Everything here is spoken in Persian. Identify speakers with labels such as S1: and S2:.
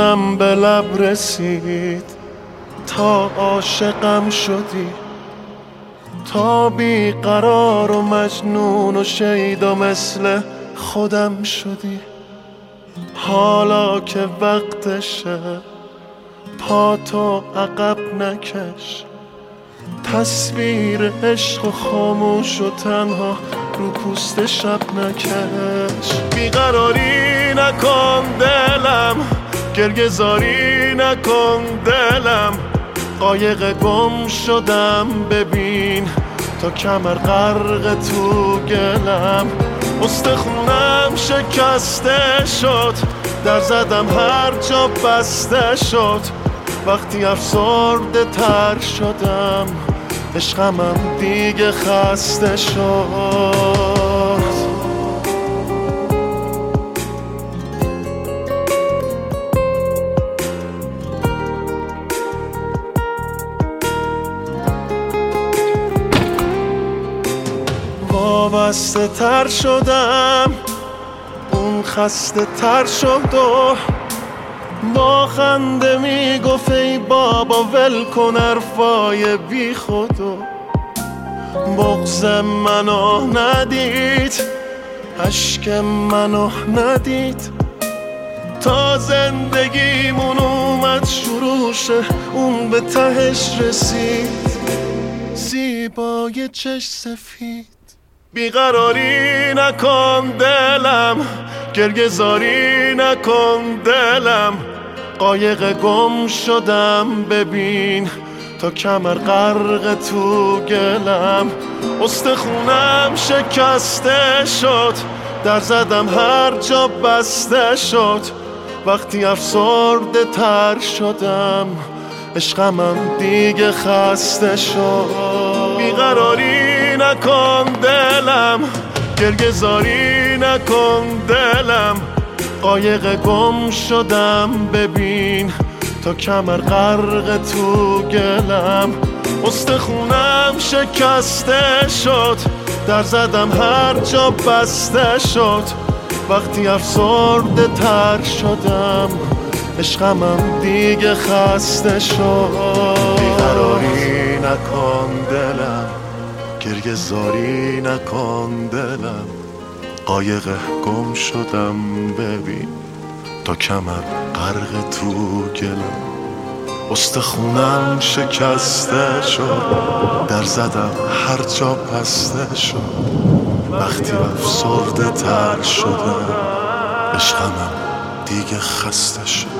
S1: جونم به لب رسید، تا عاشقم شدی، تا بیقرار و مجنون و شیدا مثل خودم شدی. حالا که وقتشه پاتو عقب نکش، تصویر عشق و خاموش و تنها رو پوست شب نکش. بیقراری نکن دلم، گرگزاری نکن دلم، قایق گم شدم ببین تا کمر غرق تو گلم. استخونم شکسته شد، در زدم هر جا بسته شد، وقتی افسرده تر شدم عشقمم دیگه خسته شد. وابسته تر شدم، اون خسته تر شد و با خنده میگفت ای بابا ول کن حرفای بی خودو. بغض منو ندید، اشک منو ندید، تا زندگیمون اومد شروع شه اون به تهش رسید، زیبای چش سفید. بیقراری نکن دلم، گرگزاری نکن دلم، قایق گم شدم ببین تا کمر غرق تو گلم. استخونم شکسته شد، در زدم هر جا بسته شد، وقتی افسرده تر شدم عشقمم دیگه خسته شد. بیقراری نکن دلم، گرگزاری نکن دلم، قایق گم شدم ببین تا کمر غرق تو گلم. استخونم شکسته شد، در زدم هر جا بسته شد، وقتی افسرده تر شدم عشقمم دیگه خسته شد. بیقراری نکن دلم، گرگزاری نکن دلم، قایق گم شدم ببین تا کمر غرق تو گلم. استخونم شکسته شد، در زدم هر جا بسته شد، وقتی افسرده تر شدم عشقمم دیگه خسته شد.